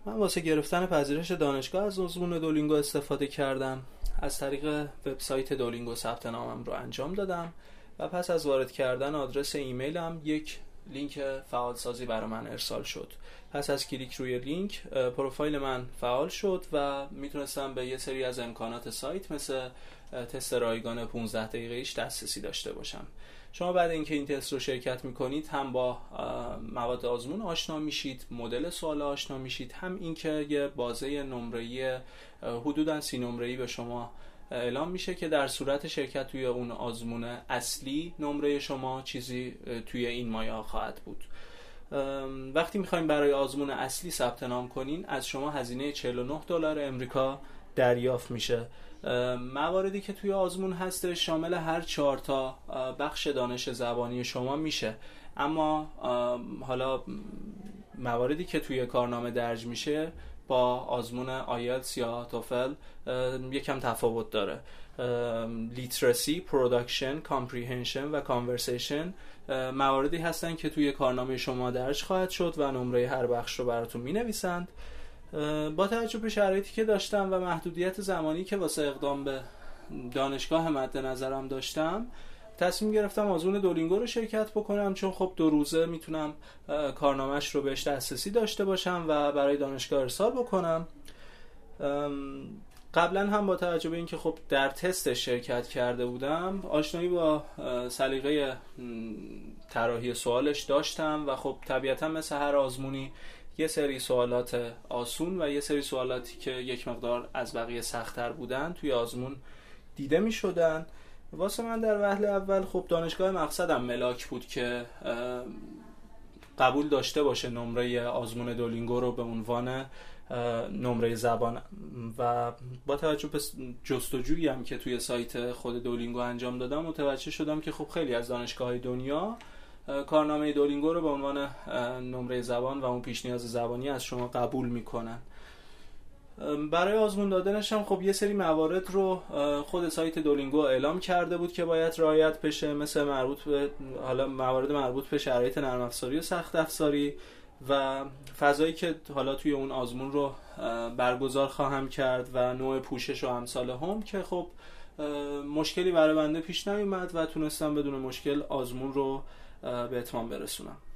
من واسه گرفتن پذیرش دانشگاه از آزمون دولینگو استفاده کردم. از طریق وبسایت دولینگو ثبت نامم رو انجام دادم و پس از وارد کردن آدرس ایمیلم یک لینک فعالسازی برای من ارسال شد. پس از کلیک روی لینک پروفایل من فعال شد و میتونستم به یه سری از امکانات سایت مثل تست رایگان 15 دقیقه‌ایش دسترسی داشته باشم. شما بعد اینکه این تست رو شرکت میکنید هم با مواد آزمون آشنا میشید، مدل سوال آشنا میشید، هم اینکه یه بازه نمره‌ای حدوداً 30 نمره‌ای به شما اعلام میشه که در صورت شرکت توی اون آزمون اصلی نمره شما چیزی توی این مایه خواهد بود. وقتی میخوایم برای آزمون اصلی ثبت نام کنین از شما هزینه $49 امریکا دریافت میشه. مواردی که توی آزمون هست شامل هر 4 تا بخش دانش زبانی شما میشه، اما حالا مواردی که توی کارنامه درج میشه با آزمون آیلتس یا توفل یکم تفاوت داره. لیترسی، پروداکشن، کامپریهنشن و کانورسیشن مواردی هستن که توی کارنامه شما درج خواهد شد و نمره هر بخش رو براتون مینویسند. با توجه به شرایطی که داشتم و محدودیت زمانی که واسه اقدام به دانشگاه مد نظرم داشتم، تصمیم گرفتم آزمون دولینگو رو شرکت بکنم، چون خب 2 روزه میتونم کارنامه‌اش رو بهش دسترسی داشته باشم و برای دانشگاه ارسال بکنم. قبلا هم با توجه به اینکه خب در تست شرکت کرده بودم آشنایی با سلیقه طراحی سوالش داشتم و خب طبیعتا مثل هر آزمونی یه سری سوالات آسون و یه سری سوالاتی که یک مقدار از بقیه سخت‌تر بودن توی آزمون دیده می شدن. واسه من در وهله اول خب دانشگاه مقصدم ملاک بود که قبول داشته باشه نمره آزمون دولینگو رو به عنوان نمره زبان، و با توجه به جستجویی هم که توی سایت خود دولینگو انجام دادم متوجه شدم که خب خیلی از دانشگاه‌های دنیا کارنامه دولینگو رو به عنوان نمره زبان و اون پیش نیاز زبانی از شما قبول میکنن. برای آزمون دادنش هم خب یه سری موارد رو خود سایت دولینگو اعلام کرده بود که باید رعایت بشه، مثل موارد مربوط به شرایط نرم افزاری و سخت افزاری و فضایی که حالا توی اون آزمون رو برگزار خواهم کرد و نوع پوشش و امثال هم، که خب مشکلی برای بنده پیش نیومد و تونستم بدون مشکل آزمون رو به اتمام برسونم.